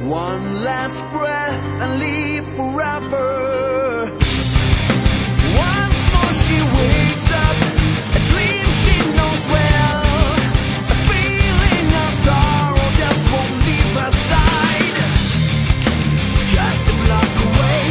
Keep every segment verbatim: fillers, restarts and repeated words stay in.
One last breath and leave forever. Once more she wakes up, a dream she knows well. A feeling of sorrow just won't leave her side. Just a block away,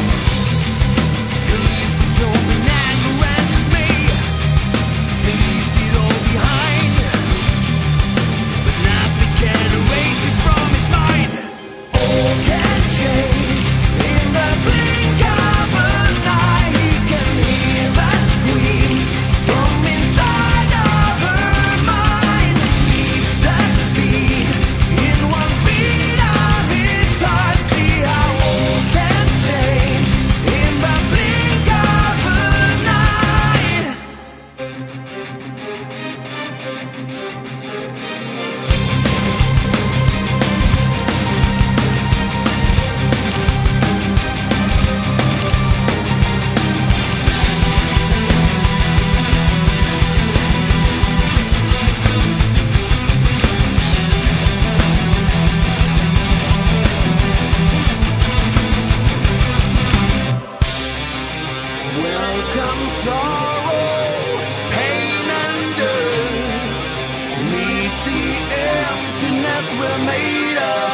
it leaves the soul in anger and dismay. It leaves it all behind, but nothing can erase it from his mind. All can change in the blink of an eye. He can hear the screams from inside of her mind. Leaves the seed in one beat of his heart. See how all can change in the blink of an eye. Welcome sorrow, pain and dirt. Meet the emptiness we're made of.